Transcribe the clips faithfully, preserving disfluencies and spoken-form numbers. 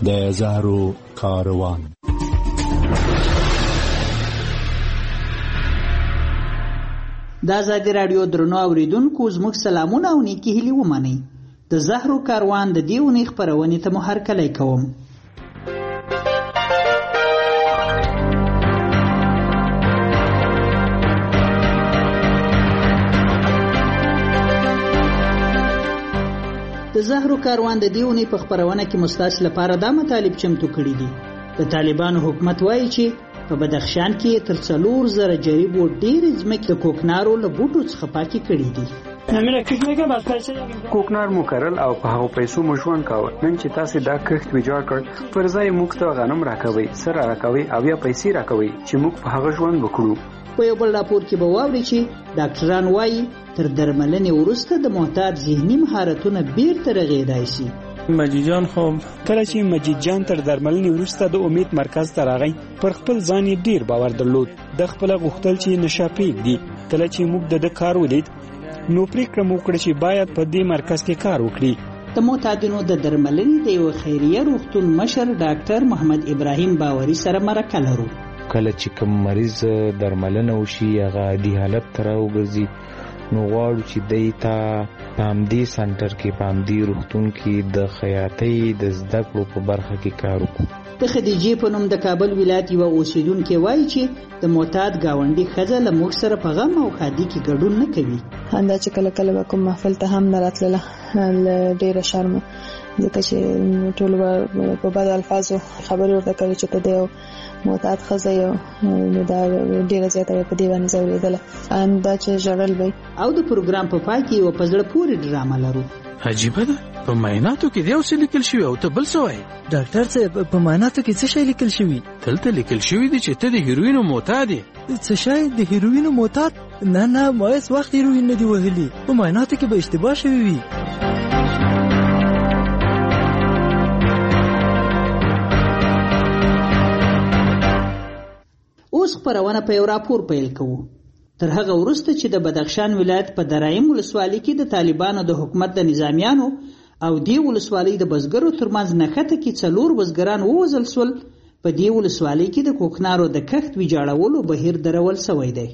د زهرو کاروان. د ازادي راډیو درنو اوریدونکو زموږ سلامونه او نیکی هیلې ومنئ. د زهرو کاروان د دې اونۍ خپرونې ته مو هرکلی کوم. د زهرو کاروان د دې اونۍ په خپرونه کې مستاسو لپاره دا مطالب چمتو کړي دي. د طالبانو حکومت وایي چې په بدخشان کې تر څلور زره جریبو ډېرې ځمکې د کوکنارو له بوټو څخه پاکې کړي دي. کوکنار مو کرل او په هغو پیسو مو ژوند کاوه. نن چې تاسې دا کښت ویجاړ کړ، پر ځای موږ ته غنم راکوئ، سره راکوئ او یا پیسې راکوئ چې موږ په هغه ژوند وکړو. په یو بل راپور کې به واورئ چې ډاکټران وایي تر درملنې وروسته د محتاط ذهني مهارتونه بیرته رغېدای شي. مجید جان خو کله چې مجید جان تر درملنې وروسته د امید مرکز ته راغی، پر خپل ځان یې ډیر باور درلود. د خپل غوښتل چې نشه پرېږدي. کله چې موږ د ده کار ولید، نو پرېکړه مو وکړه چې باید په دې مرکز کې کار وکړي. د معتادینو د درملنې د یو خیریه روغتون مشر ډاکټر محمد ابراهیم باوري سره مرکه لرو. کله چې کوم مریض درملنه وشي هغه عادي حالت ته راوګرځي، نو غواړو چې دی ته په همدې سنټر کې په همدې روغتون کې د خیاطۍ د زده کړو په برخه کې کار وکړو. د خدیجې په نوم د کابل ولایت یوه اوسیدونکې وایي چې د معتاد ګاونډي ښځه له موږ سره په غم او ښادي کې ګډون نه کوي. همدا چې کله کله به کوم محفل ته هم نه راتلله له ډېره شرمه، ځکه چې ټول به په بد الفاظو خبرې ورته کوي چې ته د یو معتاد ښځه یو، نو دا ډېره زیاته به په دې باندې ځورېدله. همدا چې ژړل به. او د پروګرام په پای کې یوه په زړه پورې ډرامه لرو. عجیبه ده، په معایناتو کې یو څه لیکل شوي او ته بل څه وایې. ډاکټر صاحب، په معایناتو کې څه شی لیکل شوي؟ دلته لیکل شوي دي چې ته د هیروینو معتاد یې. څه شی د هیروینو معتاد؟ نه نه، ما هیڅ وخت هیروین نه دي وهلي. په معایناتو کې به اشتباه شوي وي. اوس خپرونه په یو راپور پیل کوو. تر هغه وروسته چې د بدخشان ولایت په درایم ولسوالۍ کې د طالبانو د حکومت د نظامیانو او دې ولسوالۍ د بزګرو ترمنځ نښته کې څلور بزګران ووژل شول، په دې ولسوالۍ کې د کوکنارو د کښت ویجاړولو بهیر درول شوی دی.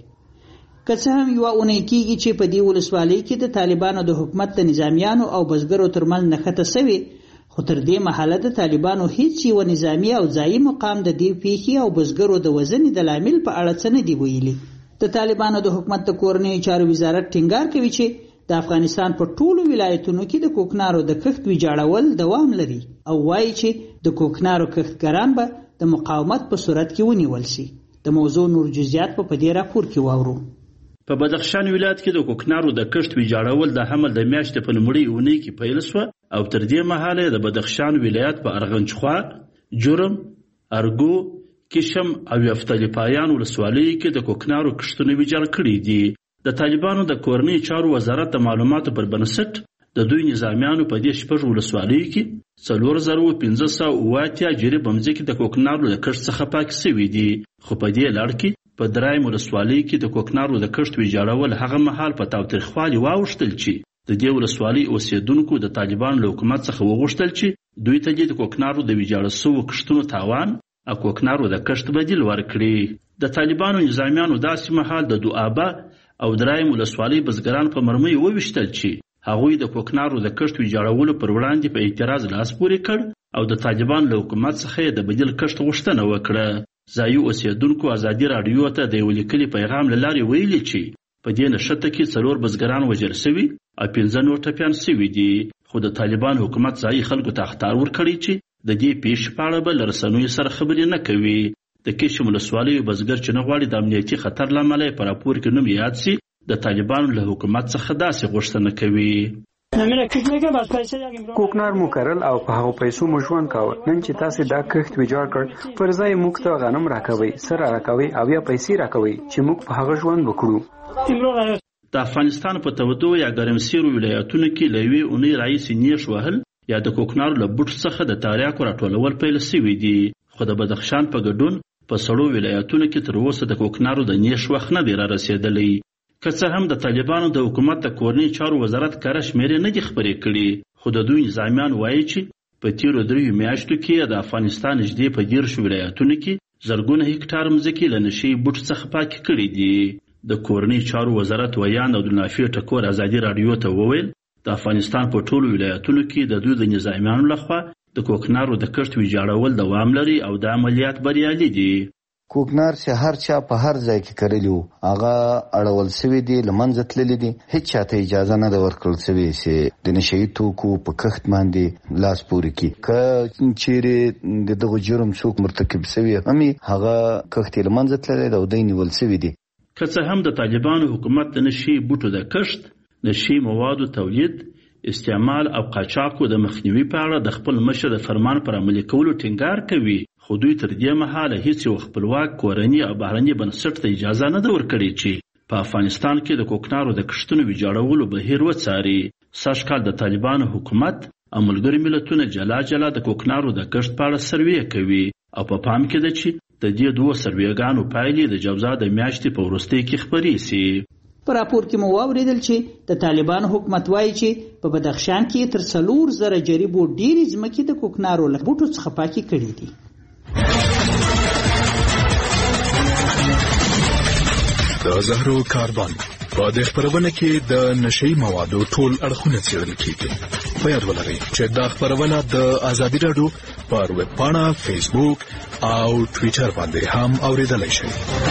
که څه هم یوه اونۍ کېږي چې په دې ولسوالۍ کې د طالبانو د حکومت د نظامیانو او بزګرو ترمنځ نښته شوې، خو تر دې مهاله د طالبانو هیڅ یو نظامی او ځایي مقام د دې پیښې او بزګرو د وژنې د لامل په اړه څه نه دی ویلي. د طالبانو د حکومت د کورنیو چارو وزارت ټینګار کوي چې د افغانستان په ټولو ولایتونو کې د کوکنارو د کښت ویجاړول دوام لري او وایي چې د کوکنارو کښتګران به د مقاومت په صورت کې ونیول شي. د موضوع نور جزئیات په دې راپور کې واورو. په بدخشان ولایت کې د کوکنارو د کښت ویجاړول د حمل د میاشتې په لومړۍ اونۍ کې پیل شوه او تر دې مهاله د بدخشان ولایت په ارغنجخوا، جرم، ارګو، کشم او یفتلی پایان ولسوالیو کې د کوکنارو کښتونه ویجاړ کړي دي. د طالبانو د کورنیو چارو وزارت د معلوماتو پر بنسټ د دوی نظامیانو په دې شپږ ولسوالیو کې څلور زره پنځه سوه اووه اتیا جریب ځمکې د کوکنارو د کښت څخه پاکې شوي دي. خو په دې لړ کې په درایم ولسوالۍ کې د کوکنارو د کښت ویجاړول هغه مهال په تاوتریخوالي واوښتل چې د دې ولسوالۍ اوسیدونکو د طالبانو له حکومت څخه وغوښتل چې دوی ته د کوکنارو د ویجاړ شویو کښتونو تاوان او کوکنارو د کښت بدیل ورکړي. د طالبانو نظامیانو داسې مهال د دوآبه او درایم ولسوالۍ بزګران په مرمۍ وویشتل چې هغوی د کوکنارو د کښت ویجاړولو پر وړاندې په اعتراض لاس پورې کړ او د طالبانو له حکومت څخه د بدیل کښت غوښتنه وکړه. ځایي اوسیدونکو ازادي راډیو ته د یو لیکلي پیغام له لارې ویلي چې په دې نښته کې څلور بزګران وژل شوي او پنځه نور ټپیان شوي دي. خو د طالبانو حکومت ځایي خلکو ته اخطار ورکړی چې د دې پیښې په اړه به له رسنیو سره خبرې نه کوي. د کشم ولسوالیو بزګر چې نه غواړي د امنیتي خطر له امله په راپور کې نوم یاد شي، د طالبانو له حکومت څخه داسې غوښتنه کوي. کوکنار مو کرل او په هغو پیسو مو ژوند کاوه. نن چې تاسې دا کښت ویجاړ کړ، پر ځای موږ ته غنم راکوئ، سره راکوئ او یا پیسې راکوئ چې موږ په هغه ژوند وکړو. د افغانستان په تودو یا ګرمسیرو ولایتونو کې له یوې اونۍ راهیسې نیش وهل یا د کوکنارو له بوټو څخه د تاریاکو راټولول پیل شوي دي. خو د بدخشان په ګډون په سړو ولایتونو کې تر اوسه د کوکنارو د نیش وخت نه دی را رسېدلی. که څه هم د طالبانو د حکومت د کورنیو چارو وزارت کره شمېرې نه دي خپرې کړي، خو د دوی نظامیان وایي چې په تیرو دریو میاشتو کې د افغانستان نږدې په دیرشو ولایتونو کې زرګونه هکټار مځکې له نشي بوټ څخه پاکې کړي دي. د کورنۍ چارو وزارت ویان عبدالنافع ټکور ازادي راډیو ته وویل د افغانستان په ټولو ولایتونو کې د دوی د نظامیانو لخوا د کوکنارو د کښت ویجاړول دوام لري او د عملیات بریالي دي. کوکنار چې هر چا په هر ځای کې کړلی وو هغه اړول سوي دي، له منځه تللی دي. هیڅ چاته اجازه نه ده ورکړل سوې چې د نشهیي توکو په کښت باندې لاس پورې کړي. که چیرې د دغه جرم څوک مرتکب سوي هم هغه کښت یې له منځه تللی ده او دوی نیول سوي دي. که څه هم د طالبانو حکومت د نشهیي بوټو د کښت، نشهیي موادو تولید، استعمال او قاچاقو د مخنیوي په اړه د خپل مشر د فرمان پر عملي کولو ټینګار کوي، خو دوی تر دې مهاله هیڅ یو خپلواک کورني او بهرني بنسټ ته اجازه نه ده ورکړې چې په افغانستان کې د کوکنارو د کښتونو ویجاړولو بهیر وڅاري. سږ کال د طالبانو حکومت او ملګري ملتونه جلا جلا د کوکنارو د کښت په اړه سروې کوي او په پام کې ده چې د دې دوه سروېګانو پایلې د جوزا د میاشتې په وروستۍ کې خپرې سي. په راپور کې مو واوریدل چې د طالبانو حکومت وایي چې په بدخشان کې تر څلور زره جریبو ډېرې ځمکې د کوکنارو له بوټو څخه پاکې کړي دي. د زهرو کاروان په دې خبرونه کې د نشئی موادو ټول اړخونه څېړل کیږي. په یاد ولرئ چې دا خبرونه د آزادي راډیو پر ویب پاڼه، فیسبوک او ټویټر باندې هم اوریدلای شئ.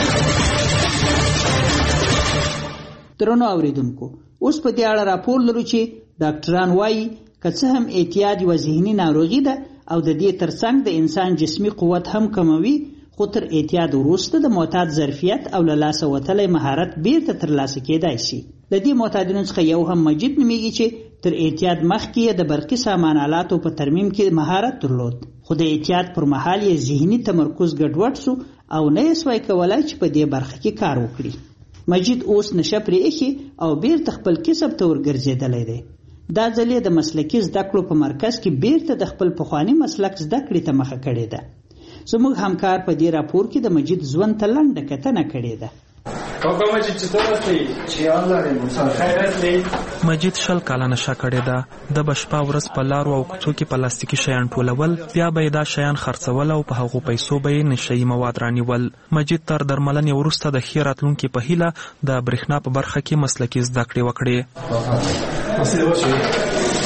درنو اوریدونکو، اوس په دې اړه راپور لرو چې ډاکټران وایي که څه هم اعتیاد یوه ذهني ناروغي ده او د دې ترڅنګ د انسان جسمي قوت هم کموي، خو تر اعتیاد وروسته د معتاد ظرفیت او له لاسه وتلی مهارت بیرته ترلاسه کېدای شي. د دې معتادینو څخه یو هم مجید نومیږي چې تر اعتیاد مخکې یې د برقي سامان آلاتو په ترمیم کې مهارت درلود، خو د اعتیاد پر مهال یې ذهني تمرکز ګډوډ سو او نه یې سوای کولای چې په دې برخه کې کار وکړي. مجید اوس نشه پرې ایښي او بیرته خپل کسب ته ورګرځېدلی دی. دا ځل یې د مسلکي زده کړو په مرکز کې بیرته د خپل پخواني مسلک زده کړې ته مخه کړې ده. زموږ همکار په دې راپور کې د مجید ژوند ته لنډه کتنه کړې ده. کاکا مجید چطور هستی؟ چیان داریم؟ خیر هستی؟ مجید شل کاله نشه کړې ده. د بشپا ورځ په لارو او کوڅو کې پلاستیکي شیان ټولول، بیا به یې دا شیان خرڅول او په هغو پیسو به یې نشهیي مواد رانیول. مجید تر درملنې وروسته د ښې راتلونکي په هیله د برېښنا په برخه کې مسلکي زده کړې وکړې.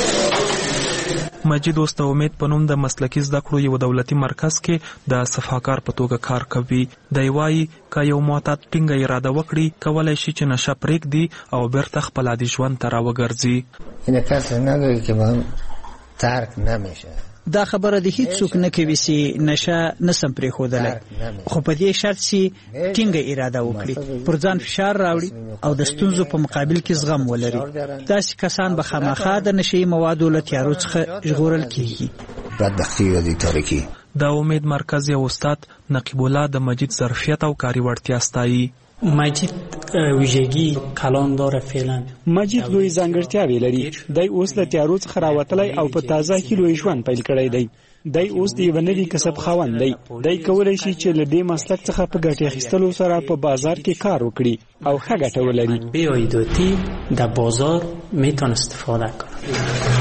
مجید اوس د امید په نوم د مسلکي زده کړو یو دولتي مرکز کې د صفاکار په توګه کار کوي. دی وایي که یو معتاد ټینګه اراده وکړي کولی شي چې نشه پرېږدي او بیرته خپل عادي ژوند ته راوګرځي. این کسی نگویی که من ترک نمیشه. دا خبره د هیڅ څوک نه کوي چې نشه نسم پرېښودلی، خو په دې شرط چې ټینګه اراده وکړي، پر ځان فشار راوړي او د ستونزو په مقابل کې زغم ولري. داسې کسان به خامخا د نشهیي موادو له تیارو څخه ژغورل کېږي. بدبختي او د تاریکي. د امید مرکز یو استاد نقیب الله د مجید ظرفیت او کاري وړتیا ستایي. مجید ویژگی کلان داره فعلا. مجید لوی ځانګړتیاوې لري. دی اوس له تیارو څخه راوتلی او په تازه کې لوی ژوند پیل کړی دی. دی اوس د یوه نوي کسب خاوند دی. دی کولی شي چې له دې مسلک څخه په ګټې اخیستلو سره په بازار کې کار وکړي او ښه ګټه ولري. منبع عایداتی در بازار میتونه استفاده کنه.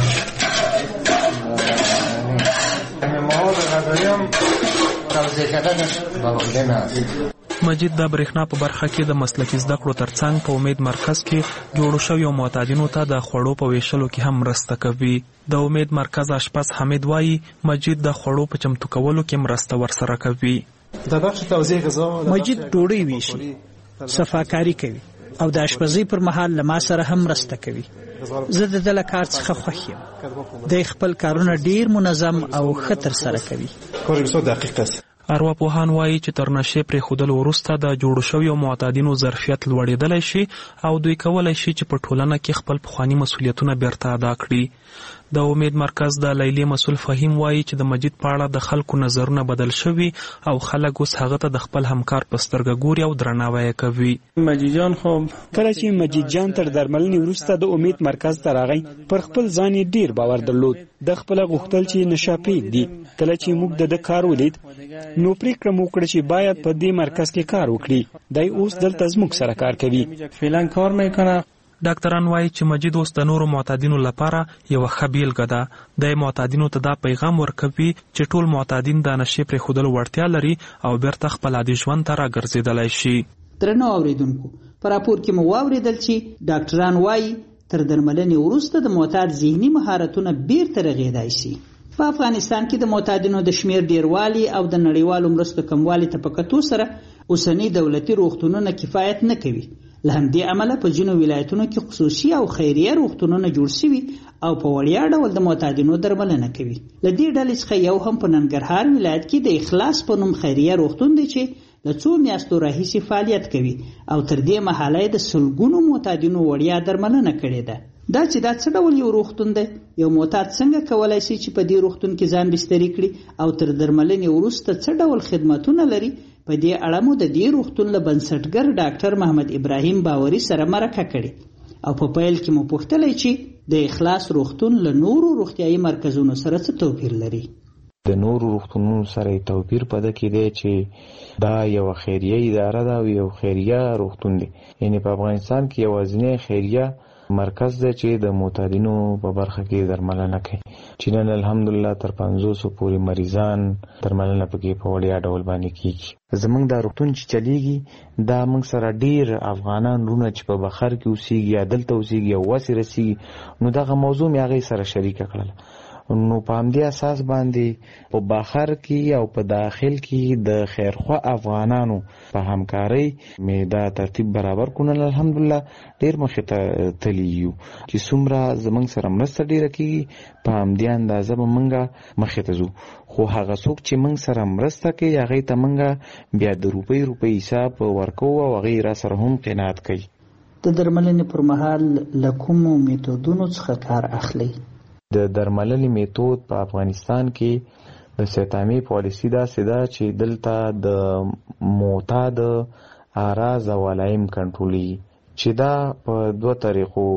مواد غذایی هم توزیع کردنش باوجه نه. مجید د برېښنا په برخه کې د مسلکي زده کړو ترڅنګ په امید مرکز کې جوړو شویو معتادینو ته د خوړو په ویشلو کې هم مرسته کوي. د امید مرکز اشپز حمید وایي مجید د خوړو په چمتو کولو کې مرسته ورسره کوي. مجید ډوډۍ ویشي، صفاکاري کوي او د اشپزۍ پر مهال له ما سره هم مرسته کوي. زه د ده له کار څخه خوښ یم. دی خپل کارونه ډیر منظم او ښه ترسره کوي. ارواپوهان وایي چې تر نشې پرېښودلو وروسته د جوړو شویو معتادینو ظرفیت لوړېدلی شي او دوی کولی شي چې په ټولنه کې خپل پخواني مسؤلیتونه بیرته ادا کړي. د امید مرکز د لیلې مسؤل فهیم وایي چې د مجید په اړه د خلکو نظرونه بدل شوي او خلک اوس هغه ته د خپل همکار په سترګه ګوري او درناوی کوي. مجید جان خو کله چې مجید جان تر درملنې وروسته د امید مرکز ته راغی پر خپل ځان یې ډیر باور درلود. د خپله غوښتل چې نشه پرېږدي. کله چې موږ د ده کار ولید نو پریکړه مو وکړه چې باید په دې مرکز کې کار وکړي. دی اوس دلته زموږ سره کار کوي. فعلا کار میکنه. ډاکټران وایي چې مجید اوس د نورو معتادینو لپاره یو ښه بیلګه ده. د معتادینو ته دا پیغام ورکوي چې ټول معتادین د نشې پرېښودلو وړتیا لري او بیرته خپل عادي ژوند ته راګرځېدلی شي. درنو اوریدونکو، په راپور کې مو واورېدل چې ډاکټران وایي تر درملنې وروسته د معتاد ذهني مهارتونه بیرته رغېدای شي. په افغانستان کې د معتادینو د شمیر ډیروالی او د نړیوالو مرستو کموالی ته په کتو سره اوسنی دولتي روغتونونه کفایت نه کوي. له همدې امله په ځینو ولایتونو کې خصوصي او خیریه روغتونونه جوړ شوي او په وړیا ډول د معتادینو درملنه کوي. له دې ډلې څخه یو هم په ننګرهار ولایت کې د اخلاص په نوم خیریه روغتون دی چې له څو میاشتو راهیسې فعالیت کوي او تر دې مهاله یې د سلګونو معتادینو وړیا درملنه کړې ده. دا چې دا څه ډول یو روغتون دی؟ یو معتاد څنګه کولی شي چې په دې روغتون کې ځان بستري کړي او تر درملنې وروسته څه ډول خدمتونه لري؟ په دې اړه مو د دې روغتون له بنسټګر ډاکټر محمد ابراهیم باوري سره مرکه کړې او په پیل کې مو پوښتلی چې د اخلاص روغتون له نورو روغتیایي مرکزونو سره څه توپیر لري. د نورو روغتونونو سره توپیر په ده کې دی چې دا یو خیریه اداره ده او یو خیریه روغتون دی. یعنی په افغانستان کې یوازینی خیریه مرکز دی چې د معتادینو په برخه کې درملنه کوي، چې نن الحمدلله تر پنځوسو پورې مریضان درملنه پکې په وړیا ډول باندې کیږي. زمونږ دا روغتون چې چلیږي دا موږ سره ډیر افغانان رونه چې په بخر کې اوسېږي یا دلته اوسېږي او واسې رسېږي، نو دغه موضوع مې هغې سره شریکه کړله. نو په همدې اساس باندې په بخر کې او په داخل کې د خیرخوا افغانانو په همکارۍ مې دا ترتیب برابر کړل. الحمدلله ډیر مخې ته تللی یو چې څومره زموږ سره مرسته ډیره کېږي په همدې اندازه به موږ مخې ته ځو. خو هغه څوک چې موږ سره مرسته کوي هغې ته موږ بیا د روپۍ روپۍ حساب ورکوو او هغې را سره هم قناعت کوي. د درملنې پر مهال له کومو میتودونو څخه کار اخلي؟ د درملنې میتود په افغانستان کې د سیتامي پالیسي داسې ده چې دلته د معتاد اعراض او علایم کنټرولېږي، چې دا په دوه طریقو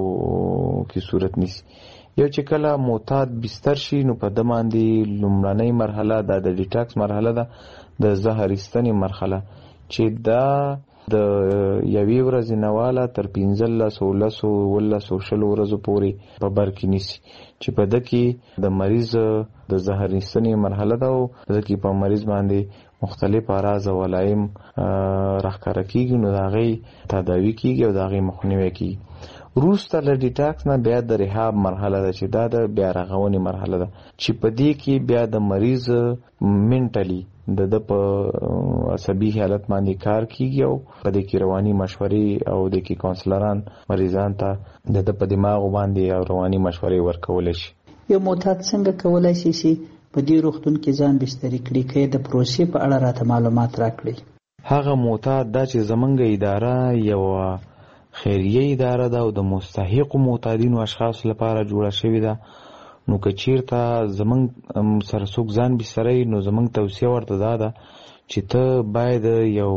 کې صورت نیسي. یو چې کله معتاد بستر شي نو په ده باندې لومړنۍ مرحله دا د ډیټاکس مرحله ده، د زهر ایستنې مرحله، چې دا د یوې ورځې نه واله تر پنځلسو لسو ولسو شلو ورځو پورې په بر کې نیسي، چې په ده کې د مریض د زهر ایستنې مرحله ده او ده کې په مریض باندې مختلف اعراض او علایم راښکاره کېږي، نو د هغې تداوي کېږي او د هغې مخنیوی کېږي. وروسته له ډیټاکس نه بیا د ریحاب مرحله ده چې دا د بیا رغونې مرحله ده، چې په دې کې بیا د مریض منټلی د د په عصبي حالت باندې کار کیږي او په دې کې رواني مشورې او د کې کونسلران مریضان ته د د په دماغ باندې او رواني مشورې ورکول شي. یو معتاد څنګه کولای شي چې په دې روغتون کې ځان بستري کړي؟ که د پروسې په اړه راته معلومات راکړي. هغه معتاد دا چې زمونږ اداره یو خیریه اداره ده او د مستحقو معتادینو اشخاص لپاره جوړه شوې ده، نو که چیرته زمونږ سره څوک ځان بستری نو زمونږ توصیه ورته دا ده چې ته باید یو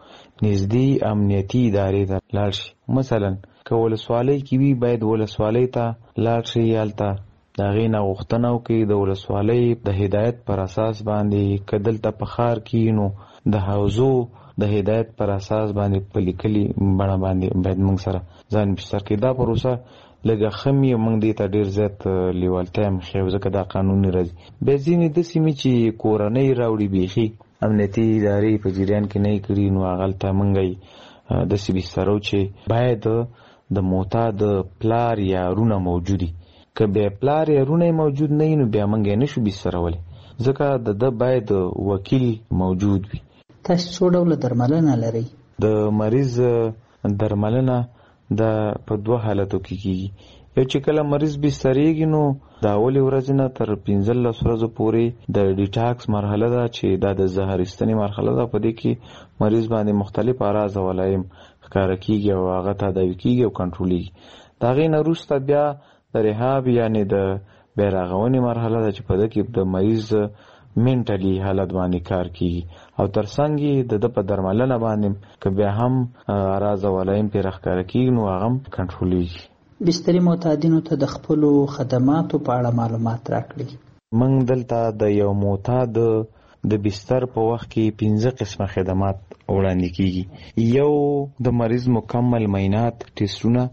نږدې امنیتي ادارې ته لاړ شي. مثلا که ولسوالۍ کې وي باید ولسوالۍ ته لاړ شي، هلته د هغې نه غوښتنه وکړي د ولسوالۍ د هدایت پر اساس باندې. که دلته په ښار کې نو د حوزو د هدایت پر اساس باندې په لیکلي بڼه باندې باید موږ سره ځان بستر کړي. دا پروسه لږه ښه مې موږ دې ته ډېر زیات لیوالتیا هم ښیو ځکه دا قانوني راځي. بیا ځینې داسې مې چې کورنۍ راوړي بیخي امنیتي ادارې په جریان کې نه یې کړي، نو هغلته موږ یې داسې بسترو چې باید د معتاد پلار یا رونه موجودي. که بیا پلار یا رونه موجود نه وي نو بیا موږ یې نشو بسترولی ځکه د ده باید وکیل موجود وي. تاسو څو ډوله درملنه لرئ؟ د مریض درملنه دا په دوه حالتو کې کېږي. یو چې کله مریض بستریږي نو د اولې ورځې نه تر پنځلس ورځو پورې د ډیټاکس مرحله ده چې دا د زهر ایستنې مرحله ده. په دې کې مریض باندې مختلف اعراض او علایم ښکاره کېږي او هغه تداوي کېږي او کنټرولېږي. د هغې نه وروسته بیا د ریحاب یعنې د بیا رغونې مرحله ده چې په ده کې د مریض منټلی حالت باندې کار کیږي او ترڅنګ د د په درملنه باندې که بیا هم اعراض او علایم پرې راښکاره کیږي نو هغه هم کنټرولېږي. بستري معتادینو ته د خپلو خدماتو په اړه معلومات راکړي. موږ دلته د یو معتاد د بستر په وخت کې پنځه قسمه خدمات وړاندې کیږي. یو د مریض مکمل معاینات ټیسټونه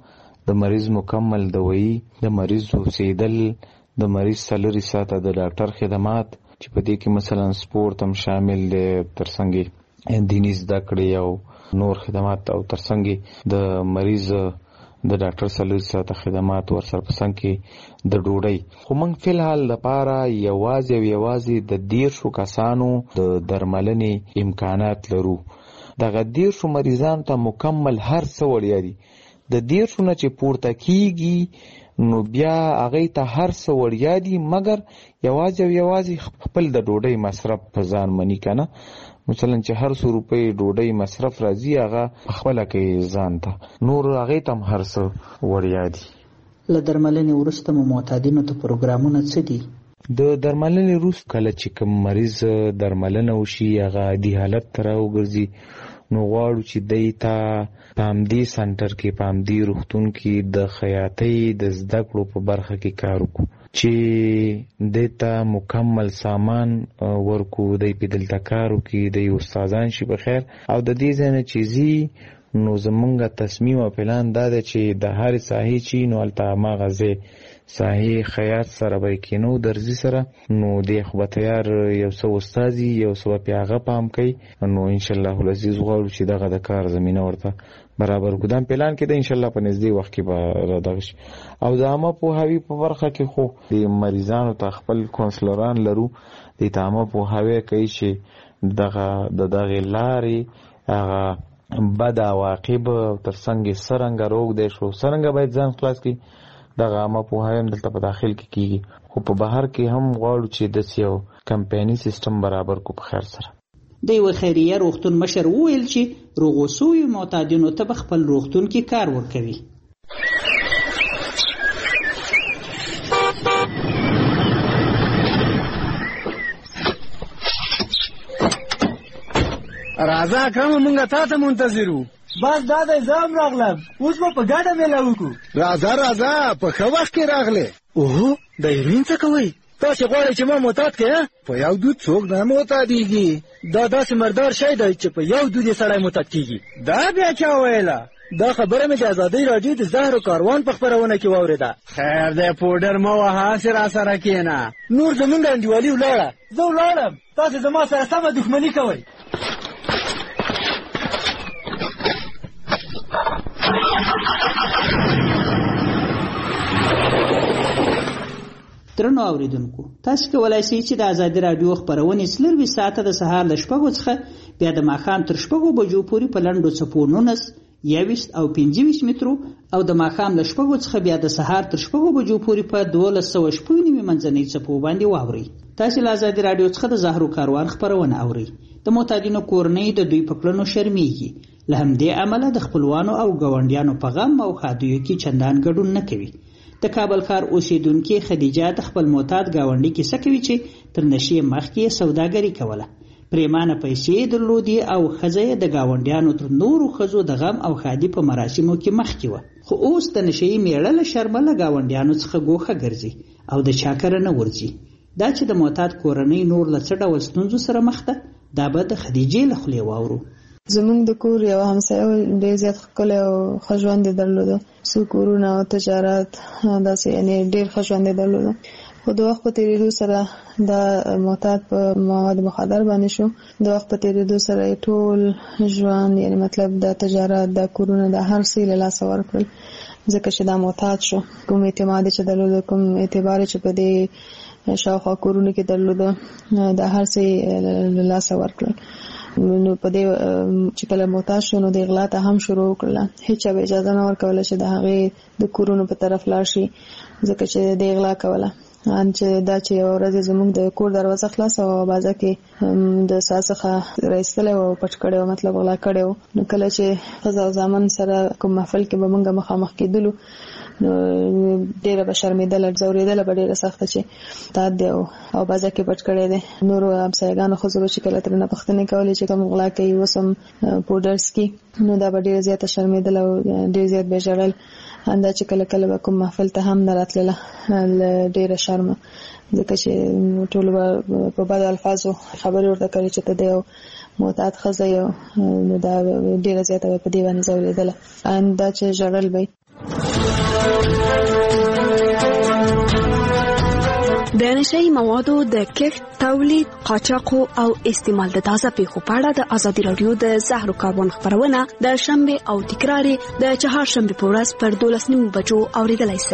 د مریض مکمل دوايي، د مریض اوسېدل، د مریض سلری ساته د ډاکټر خدمات چې په دې کې مثلا سپورت هم شامل دی، ترڅنګ دیني زده کړې او نور خدمات، او ترڅنګ د مریض د ډاکټر سلری ساته خدمات ورسره پسند کې د ډوډۍ. خو موږ فلحال لپاره یوازې او یوازې د دیرشو کسانو د درملنې امکانات لرو. دغه دیرشو مریضانو ته مکمل هر څه وړیا دي. د دیرشو نه چې پورته کیږي نو بیا هغه ته هر څه وړیا دي، مګر یوازې او یوازې خپل د ډوډۍ مصرف په ځان مني کنه. مثلا چې هر څو روپۍ ډوډۍ مصرف راځي هغه خپل کې ځان ته، نور هغه تم هر څه وړیا دي. له درملنې وروسته مو معتادینو ته پروګرامونه څه دي؟ د درملنې وروسته کله چې کوم مریض درملنه وشي هغه عادي حالت ته راوګرځي، نو غواړو چې دی ته په همدې سنټر کې په همدې روغتون کې د خیاطۍ د زده کړو په برخه کې کار وکړو چې دی ته مکمل سامان ورکو، دی په دلته کار وکړي، دی استادان شي په خیر. او د دې ځای نه چې ځي نو زمونږ تصمیم او پلان دا دی چې د هر ساحې چې نو هلته هماغه ځای ساحې خیاط سره به کینو، درزي سره، نو دی خو به تیار یو څه استازي یو څه به پې هغه پام کوي. نو انشاءالله العزیز غواړو چې دغه د کار زمینه ورته برابر کړو. دا پلان کې ده انشاءالله په نږدې وخت کې به دغه شي. او د عامه پوهاوي په برخه کې خو د مریضانو ته خپل کونسلران لرو، د ته عامه پوهاوی کوي چې دغه د دغې لارې هغه بد عواقب ترڅنګ څرنګه روغ دی شو، څرنګه باید ځان خلاص کړي، دغه عامه پوهاوی دلته په داخل کې کیږي. خو په بهر کې هم غواړو چې داسې یو کمپایني سیستم برابر کو په خیر سره. د یوه خیریه روغتون مشر وویل چې روغو سویو معتادینو ته به خپل روغتون کې کار ورکوي. راځه اکرم مونږه تا ته منتظر وو. بس دا دی زه هم راغلم، اوس به په ګډه میله وکړو. راځه راځه په ښه وخت کې راغلې. اوهو د هیروین څه کوئ؟ تاسې غواړئ چې ما معتاد کړې؟ په یو دود څوک نه معتادېږي. دا داسې مردار شی دی چې په یو دود یې سړی معتاد کېږي. دا بیا چا ویله؟ دا خبره مې د ازادۍ راډیو د زهرو کاروان په خپرونه کې واورېده. خیر دی پوډر مه وهه، هسې را سره کښېنه. نور زمونږ انډیوالي ولاړه، زه ولاړم، تاسې زما سره سمه دښمني کوئ. درنو اوریدونکو، تاسو کولای شئ چې د ازادي راډیو خبرونه څلور ساعته د سهار له شپږو څخه بیا د ماښام تر شپږو بجو پورې په لنډو څپو نولس، یوویشت او پنځه ویشت مترو او د ماښام له شپږو څخه بیا د سهار تر شپږو بجو پورې په دولس سوه شپږ نوي منځنۍ څپو باندې واورئ. تاسو له ازادي راډیو څخه د زهرو کاروان خبرونه اورئ. د معتادینو کورنۍ د دوی په کړنو شرمېږي، له همدې امله د خپلوانو او ګاونډیانو په غم او ښادیو کې چندان ګډون نه کوي. د کابل ښار اوسیدونکې خدیجه د خپل معتاد ګاونډي کیسه کوي چې تر نشې مخکې سوداګري کوله، پریمانه پیسې درلودې او ښځه یې د ګاونډیانو تر نورو ښځو د غم او ښادي په مراسمو کې مخکې وه. خو اوس د نشې میړه له شرمه له ګاونډیانو څخه ګوښه ګرځي او د چا کره نه ورځي. دا چې د معتاد کورنۍ نور له څه ډول ستونزو سره مخ ده، دا به د خدیجې له خولې واورو. زمونږ د کور یو همسایه ډېر زیات ښکلی او ښه ژوند یې درلوده، څو کورونه او تجارت داسې یعنې ډېر ښه ژوند یې درلوده. خو د وخت په تېرېدو سره دا معتاد په مواد مخدر باندې شو. د وخت په تېرېدو سره یې ټول ژوند یعنې مطلب د تجارت د کورونه د هر څه له لاسه ورکړل، ځکه چې دا معتاد شو. کوم اعتماد چې درلوده، کوم اعتبار چې په دې شاوخوا کورونو کې درلوده، د هر څه له لاسه ورکړل. نو په دې چې کله معتاد شو نو د اغلا ته هم شروع وکړله. هیچا به اجازه نه ورکوله چې د هغې د کورونو په طرف لاړ شي، ځکه چې د اغلا کوله. چې دا چې یوه ورځ زموږ د کور دروازه خلاصه وه او بازه کې د سا څخه راایستلی و او پټ کړی و، مطلب غلا کړی و. نو کله چې ښځه او زامن سره کوم محفل کې به موږ مخامخ کېدلو نو ډېره به شرمېدله، ځورېدله به ډېره سخته چې تاد دی او بازه کې پټ کړی دی. نورو همسایګانو ښځو به چې کله ترېنه پوښتنې کولې چې کوم غلا کوي اوس هم پوډر څکي، نو دا به ډېره زیاته شرمېدله او ډېر زیات به یې ژړل. همدا چې کله کله به کوم محفل ته هم نه راتلله له ډېره شرمه، ځکه چې ټولو به په بدو الفاظو خبرې ورته کوي چې ته د یو معتاد ښځه یې، نو دا ډېره زیاته به په دې باندې ځورېدله. همدا چې ژړل به د نشئی موادو د کښت، تولید، قاچاق او استعمال د تازه پیښو په اړه د ازادي راډیو د زهرو کاربن خبرونه د شنبه او تکرار د چهارشنبه په ورځ پر دولس نیمو بجو اوریدلای شئ.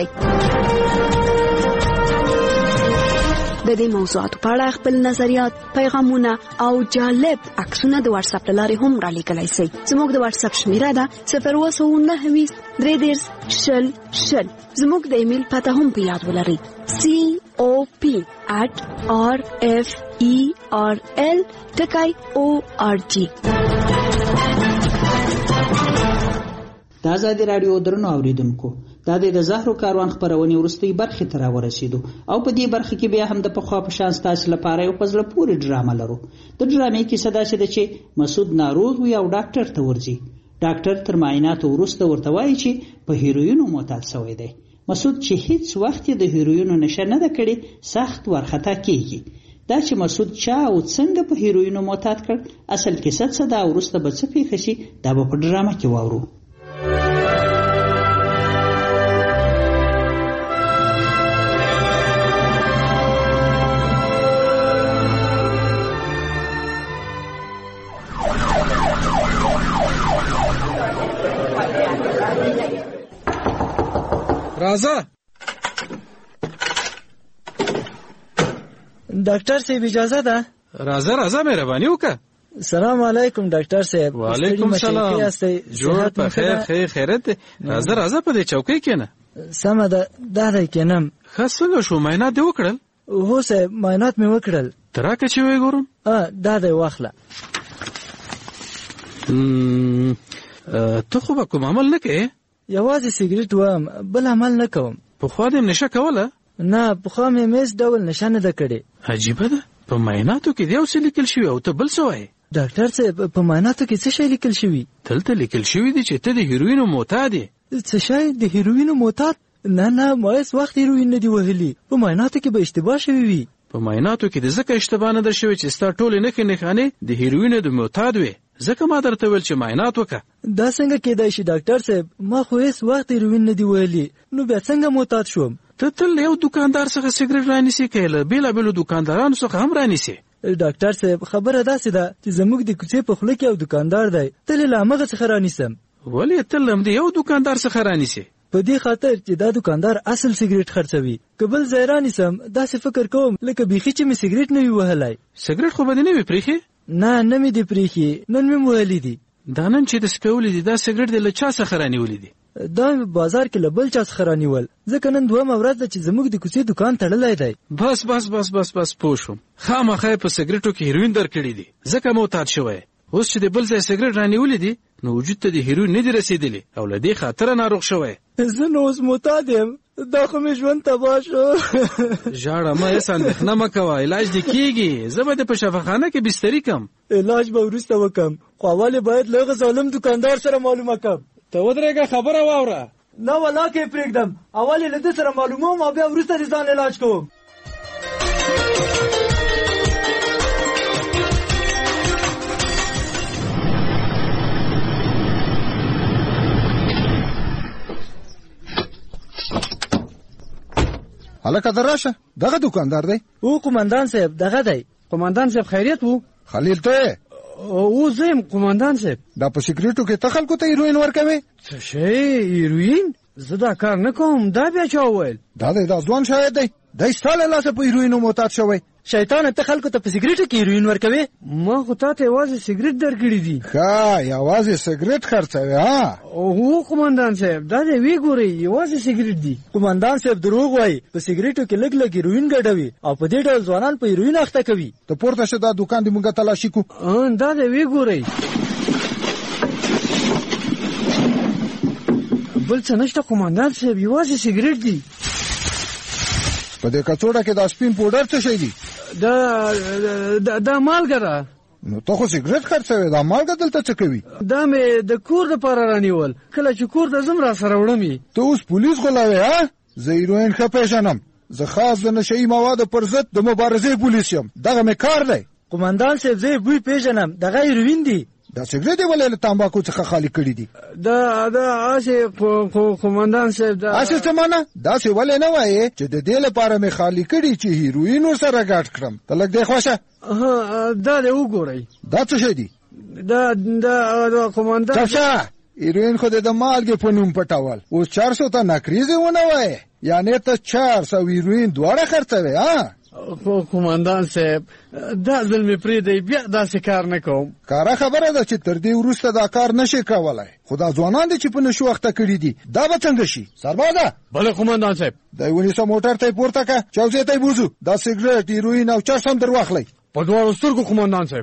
د دې موضوعاتو په اړه خپل نظریات، پیغامونه او جالب عکسونه د واتس اپ لارې هم را لیکلای شئ. زموږ د واتس اپ شمیره ده صفر اووه سوه نهه ویشت درې دېرش شل شل. زموږ د ایمیل پته هم په یاد ولرئ: سی او پی at r f e r l ټکی او ار جی. د ازادي راډیو درنو اوریدونکو، دا د زهرو کاروان خبرونه ورستۍ برخه ته راورسېدو او په دې برخه کې بیا هم د پخوا په شان ستاسو لپاره یو پزله پوری ډرامه لرو. د ډرامې کې صدا شته چې مسعود ناروغ وي او ډاکټر ته ورځي. ډاکټر تر معایناتو وروسته ورته وایي چې په هیروینو معتاد شوی دی. مسعود چې هیڅ وخت د هیروینو نشه نه ده کړې سخت ورخطا کیږي. دا چې مسعود چا او څنګه په هیروینو معتاد کړ، اصل کیسه څه ده او وروسته به څه پیښ شي، دا به په ډرامه کې واورو. راځه ډاکټر صاحب اجازه ده؟ راځه راځه مهرباني وکړه. سلام علیکم ډاکټر صاحب. وعلیکم سلام. جوړ په خیر خیر خیرت. راځه راځه په دې چوکۍ کېنه. سمه ده دا دی کېنم. ښه څنګه شو، معاینات دې وکړل؟ هو صاحب معاینات مې وکړل. ته راکړه چې ویې ګورم. دا دی واخله. ته خو به کوم عمل نه کوې؟ یوازې سیګریټ وم، بل عمل نه کوم. پخوا دې نشه کوله؟ نه، پخوا مې هیڅ ډول نشه نه ده کړې. عجیبه ده، په معایناتو کې یو څه لیکل شوي او ته بل څه وایې. ډاکټر صاحب په معایناتو کې څه شی لیکل شوي؟ دلته لیکل شوي دي چې ته د هیروینو معتاد یې. څه شی د هیروینو معتاد؟ نه نه، ما هیڅ وخت هیروین نه دي وهلي. په معایناتو کې به اشتباه شوي وي. په معایناتو کې د ځکه اشتباه نه ده شوې چې ستا ټولې نښې نښانې د هیروینو د معتاد وې. ځکه ما درته ویل چې معاینات وکړه. دا څنګه کېدای شي ډاکټر صاحب؟ ما خو هیڅ وخت هیروین نه دی ویلي، نو بیا څنګه معتاد شوم؟ ته تل یو دکاندار څخه سیګریټ رانیسې که له بېلابېلو دکاندارانو څخه هم رانیسې؟ ډاکټر صاحب خبره داسې ده چې زموږ د کوڅې په خوله کې یو دکاندار دی، تل له همغه څخه رانیسم. ولې تل همدې یو دکاندار څخه رانیسې؟ په دې خاطر چې دا دکاندار اصل سیګریټ خرڅوي. که بل ځای رانیسم داسې فکر کوم لکه بیخي چې مې سیګریټ نه وي وهلی. سیګریټ خو به دې نه وي پرېښې؟ نه نه مې دې پرېښې، نن مې وهلي دي. دا نن چې د سپیولې دي دا سیګریټ دې له چا څخه رانیولې دي؟ دا بازار کې له بل چا څخه رانیول. ځکه نن دویمه ورځ ده چې زموږ د کوڅې دکان تړلی دی. بس بس بس بس بس پوه شوم. خامخا یې په سیګریټو کې هیروین درکړي دي، ځکه معتاد شوی. اوس چې د بل ځای سیګریټ رانیولې دي نو وجود ته د هیروین نه دي رسېدلي او له دې خاطره ناروغ شوی. زه نو اوس معتاد یم، دا خو مې ژوند تباه شو. ژاړه مه، هېڅ اندېښنه مه کوه، علاج دې کېږي. زه به دې په شفاخانه کې بستري کړم. علاج به وروسته وکړم، خو اول یې باید له هغه ظالم دکاندار سره معلومه کړم. ته ودرېږه، خبره واوره. نه والله کې یې پرېږدم، اول یې له ده سره معلوموم او بیا وروسته د ځان علاج کوم. هلکه دراشه، دغه دکاندار دی؟ او قومندان صاحب دغه دی. قومندان صاحب خیریت وو؟ خلیل ته او زه یم قومندان صاحب. دا په سیګریټو کې ته خلکو ته هیروین ورکوې؟ څه شی هیروین؟ زه دا کار نه کوم. دا بیا چا وویل؟ دا دی دا ځوان شاید دی، دی ستا له لاسه په هیروینو معتاد شوی. شیطانه ته خلکو ته په سیګریټو کې هیروین ورکوې؟ ما خو تا ته یوازې سیګریټ درکړي دي. ښه یوازې سیګریټ خرڅوې؟ ها هو قومندان صاحب، دا دی وی ګورئ یوازې سیګریټ دي. قومندان صاحب دروغ وایي، په سیګریټو کې لږ لږ هیروین ګډوي او په دې ډول ځوانان په هیروین اخته کوي. ته پورته شه، دا دکان دې مونږ تلاشي کو. دا دی وی ګورئ، بل څه نشته قومندان صاحب، یوازې سیګریټ دي. په دې کڅوړه کې دا سپین پوډر څه شی دی؟ دا دا مالګه ده. نو ته خو سیګریټ خرڅوې، دا مالګه دلته څه کوي؟ دا مې د کور دپاره رانیول، کله چې کور ته ځم را سره وړم. ته اوس پولیس غولاوې؟ ها زه هیروین ښه پېژنم، زه خاص د نشهیي موادو پر ضد د مبارزې پولیس یم، دغه مې کار دی. قومندان صاحب زه یې بوی پېژنم، دغه هیروین دي. دا سګریټ ولې له تمباکو څخه خالی کړی دي؟ دا دا اسې قومندان صاحب دا اسې څه معنا؟ دا څه ولې نه وایې چې د دې لپاره مې خالی کړي چې هیروین ورسره ګډ کړم. ته لږ دی خوښه؟ دا دې وګورئ. دا څه شی دي؟ دا دا قومندان چاچا هیروین خو د مالګې په نوم پټول، اوس چار سو ته نکریزې ونه وایې، یعنې ته چار سو هیروین دواړه خرڅوې؟ ها قومندان صاحب دا ځل مې پرېږدئ، بیا داسې کار نه کوم. کاره خبره ده چې تر دې وروسته دا کار نشي کولی، خو دا ځوانان دي چې په نشو اخته کړي دي، دا به څنګه شي؟ سربازه بله قومندان صاحب دی ونیسه موټر ته یې پورته کړه، چوکۍ ته یې بوځو، دا سګرټ هیروین او چرس هم در واخلئ. په دواړو سترګو قومندان صاحب.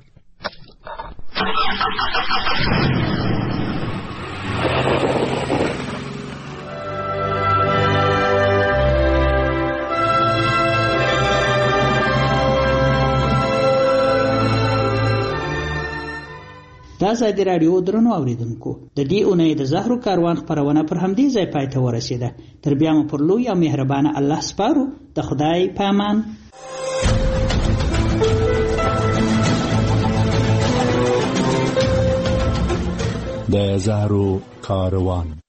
دا ازادي راډیو درنو اوریدونکو د دې اونۍ د زهرو کاروان خپرونه پر همدې ځای پای ته ورسېده. تر بیا مو پر لوی او مهربانه الله سپارو. د خدای په امان. د زهرو کاروان